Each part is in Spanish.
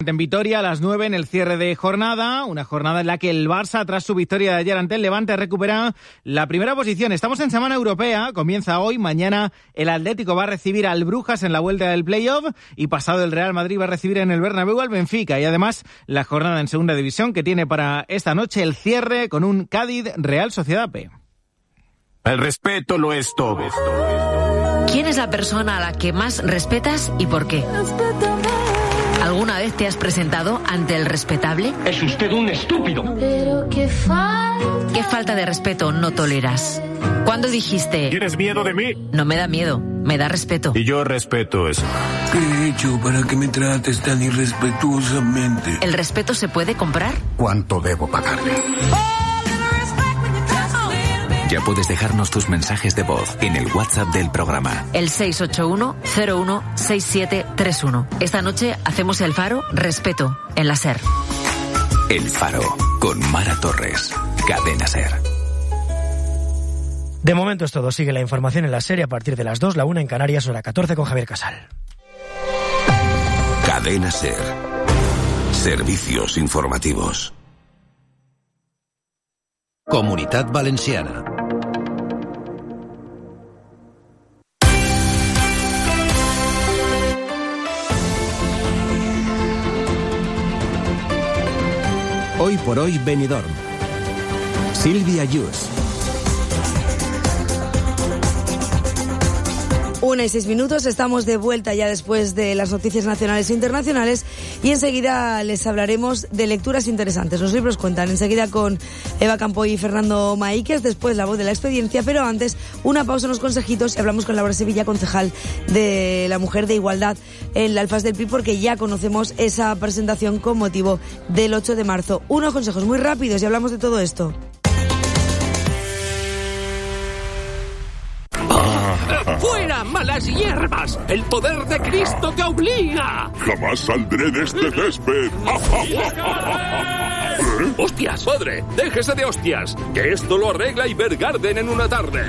7 en Vitoria, a las 9 en el cierre de jornada. Una jornada en la que el Barça, tras su victoria de ayer ante el Levante, recupera la primera posición. Estamos en semana europea, comienza hoy. Mañana el Atlético va a recibir al Brujas en la vuelta del playoff y pasado el Real Madrid va a recibir en el Bernabéu al Benfica. Y además la jornada en segunda división que tiene para esta noche el cierre con un Cádiz Real Sociedad B. El respeto lo es todo. ¿Quién es la persona a la que más respetas y por qué? ¿Alguna vez te has presentado ante el respetable? Es usted un estúpido. Pero ¿qué falta de respeto no toleras? ¿Cuándo dijiste? ¿Tienes miedo de mí? No me da miedo, me da respeto. Y yo respeto eso. ¿Qué he hecho para que me trates tan irrespetuosamente? ¿El respeto se puede comprar? ¿Cuánto debo pagarle? Ya puedes dejarnos tus mensajes de voz en el WhatsApp del programa. El 681-016731. Esta noche hacemos el Faro Respeto en la SER. El Faro, con Mara Torres. Cadena SER. De momento es todo. Sigue la información en la SER a partir de las 2, la 1 en Canarias, hora 14 con Javier Casal. Cadena SER. Servicios informativos. Comunitat Valenciana. Hoy por hoy Benidorm. Sílvia Yus. 1:06, estamos de vuelta ya después de las noticias nacionales e internacionales y enseguida les hablaremos de lecturas interesantes. Los libros cuentan enseguida con Eva Campoy y Fernando Maíquez, después La Voz de la Experiencia, pero antes una pausa, unos consejitos y hablamos con Laura Sevilla, concejal de la Mujer de Igualdad en la Alfaz del Pi, porque ya conocemos esa presentación con motivo del 8 de marzo. Unos consejos muy rápidos y hablamos de todo esto. ¡Fuera, malas hierbas! ¡El poder de Cristo te obliga! ¡Jamás saldré de este césped! ¡Hostias, padre! ¡Déjese de hostias! ¡Que esto lo arregla Ibergarden en una tarde!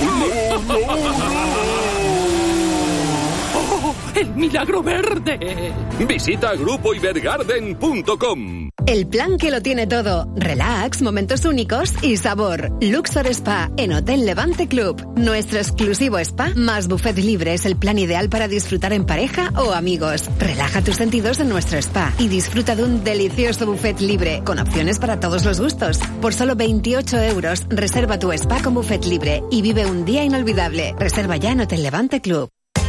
¡Oh, el milagro verde! Visita grupoibergarden.com. El plan que lo tiene todo. Relax, momentos únicos y sabor. Luxor Spa en Hotel Levante Club. Nuestro exclusivo spa más buffet libre es el plan ideal para disfrutar en pareja o amigos. Relaja tus sentidos en nuestro spa y disfruta de un delicioso buffet libre con opciones para todos los gustos. Por solo 28 euros, reserva tu spa con buffet libre y vive un día inolvidable. Reserva ya en Hotel Levante Club.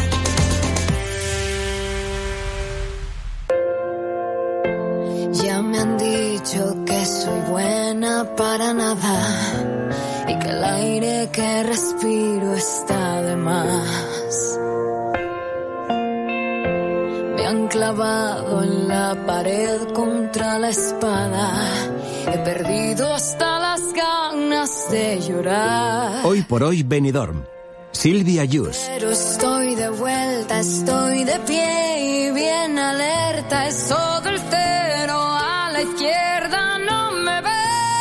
Ya me han dicho que soy buena para nada y que el aire que respiro está de más. Me han clavado en la pared contra la espada. He perdido hasta las ganas de llorar. Hoy por hoy Benidorm. Sílvia Yus. Pero estoy de vuelta, estoy de pie y bien alerta. Es todo el cero a la izquierda, no me ve.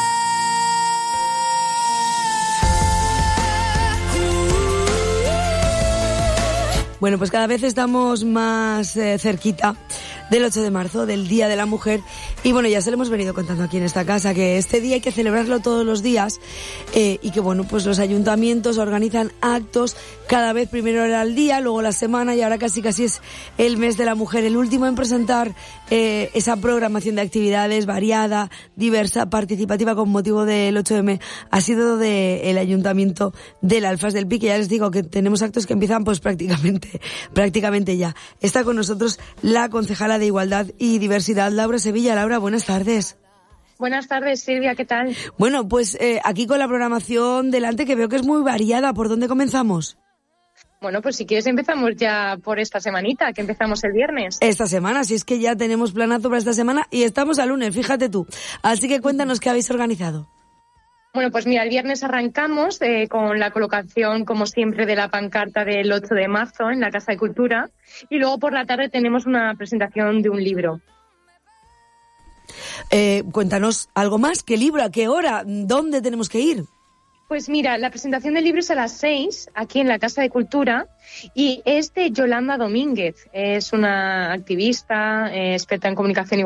Bueno, pues cada vez estamos más cerquita del 8 de marzo, del Día de la Mujer. Y bueno, ya se lo hemos venido contando aquí en esta casa, que este día hay que celebrarlo todos los días y que bueno, pues los ayuntamientos organizan actos cada vez, primero era el día, luego la semana y ahora casi es el mes de la mujer. El último en presentar esa programación de actividades variada, diversa, participativa con motivo del 8M ha sido el Ayuntamiento del Alfaz del Pi, que ya les digo que tenemos actos que empiezan pues prácticamente ya. Está con nosotros la concejala de Igualdad y Diversidad, Laura Sevilla. Laura, buenas tardes. Buenas tardes, Silvia, ¿qué tal? Bueno, pues aquí con la programación delante, que veo que es muy variada. ¿Por dónde comenzamos? Bueno, pues si quieres empezamos ya por esta semanita, que empezamos el viernes. Esta semana, si es que ya tenemos planazo para esta semana y estamos al lunes, fíjate tú. Así que cuéntanos qué habéis organizado. Bueno, pues mira, el viernes arrancamos con la colocación, como siempre, de la pancarta del 8 de marzo en la Casa de Cultura y luego por la tarde tenemos una presentación de un libro. Cuéntanos algo más. ¿Qué libro? ¿A qué hora? ¿Dónde tenemos que ir? Pues mira, la presentación del libro es a las 6, aquí en la Casa de Cultura, y es de Yolanda Domínguez. Es una activista, experta en comunicación